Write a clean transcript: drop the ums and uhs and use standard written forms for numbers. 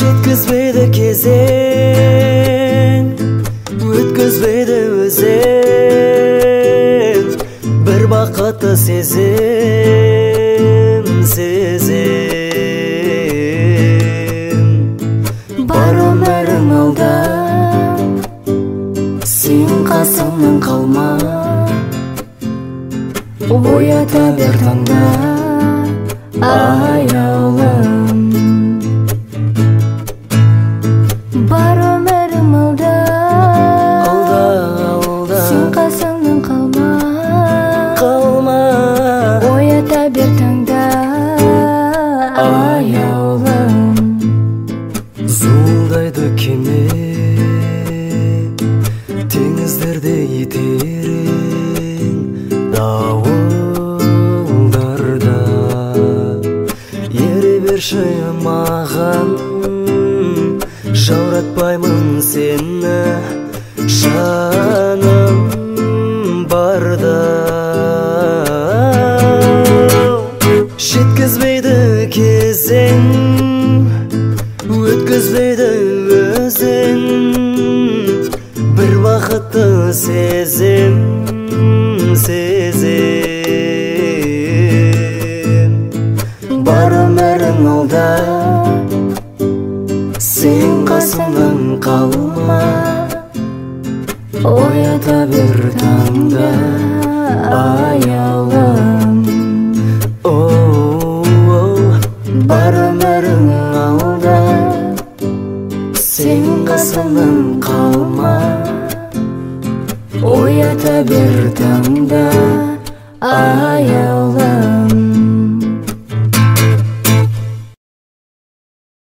жеткізбейді кезең, өткізбейді өзен, бір бақытты сезім, бар өмірің алда, сен қасымнан қалма, оята бер таңда аяулым. Бар өмірім алда, сен қасымнан қалма, оята бер таңда аяулым. Зуылдайды кеме, теңіздерде терең дауылдарда. Ере берші маған, жауратпаймын сені, жаным барда. Жеткізбейді кезең, өткізбейді өзен, бір бақытты сезім, бар өмірің алда, сен қасымнан қалма, оята бер таңда аяулым. Бар өмірің алда, сен қасымнан қалма, оята бер таңда аяулым.